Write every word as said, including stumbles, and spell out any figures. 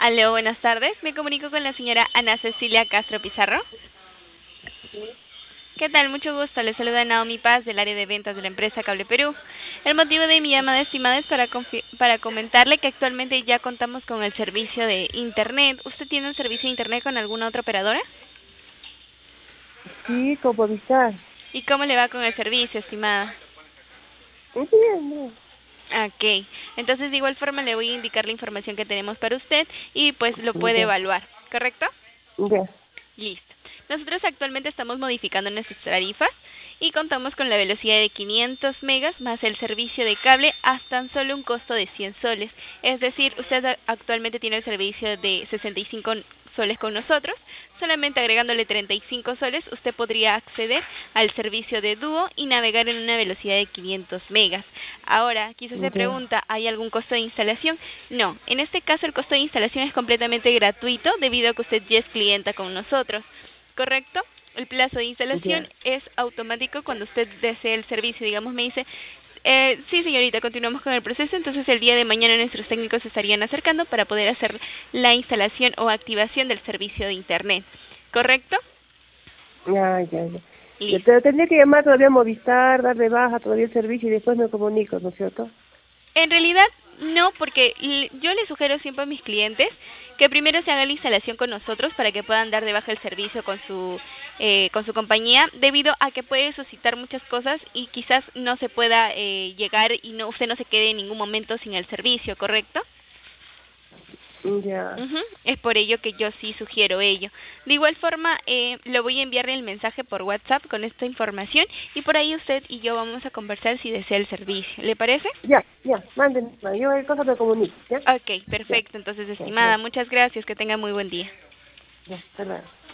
Aló, buenas tardes. Me comunico con la señora Ana Cecilia Castro Pizarro. Sí. ¿Qué tal? Mucho gusto. Le saluda Naomi Paz del área de ventas de la empresa Cable Perú. El motivo de mi llamada, estimada, es para, para comentarle que actualmente ya contamos con el servicio de Internet. ¿Usted tiene un servicio de Internet con alguna otra operadora? Sí, como avisar. ¿Y cómo le va con el servicio, estimada? Muy bien, bien. Ok, entonces de igual forma le voy a indicar la información que tenemos para usted y pues lo puede Ya, evaluar, ¿correcto? ya. Listo. Nosotros actualmente estamos modificando nuestras tarifas y contamos con la velocidad de quinientos megas más el servicio de cable hasta tan solo un costo de cien soles. Es decir, usted actualmente tiene el servicio de sesenta y cinco soles con nosotros. Solamente agregándole treinta y cinco soles, usted podría acceder al servicio de dúo y navegar en una velocidad de quinientos megas. Ahora, quizás se Ya. pregunta, ¿hay algún costo de instalación? No, en este caso el costo de instalación es completamente gratuito debido a que usted ya es clienta con nosotros, ¿correcto? El plazo de instalación Ya. es automático cuando usted desee el servicio. Digamos, me dice, eh, sí señorita, continuamos con el proceso, entonces el día de mañana nuestros técnicos se estarían acercando para poder hacer la instalación o activación del servicio de Internet, ¿correcto? Ya, ya, ya. Yo Listo. te, tendría que llamar todavía a Movistar, darle baja todavía el servicio y después me comunico, ¿no es cierto? En realidad no, porque yo les sugiero siempre a mis clientes que primero se haga la instalación con nosotros para que puedan dar de baja el servicio con su eh, con su compañía, debido a que puede suscitar muchas cosas y quizás no se pueda eh, llegar y no usted no se quede en ningún momento sin el servicio, ¿correcto? Ya. Uh-huh. Es por ello que yo sí sugiero ello. De igual forma, eh, le voy a enviarle el mensaje por WhatsApp con esta información y por ahí usted y yo vamos a conversar si desea el servicio. ¿Le parece? Ya, ya. Mándenme. Yo el cosa me comunico, ¿ya? Ok, Ya, perfecto. Entonces, ya, estimada, ya. muchas gracias. Que tenga muy buen día. Ya, hasta luego.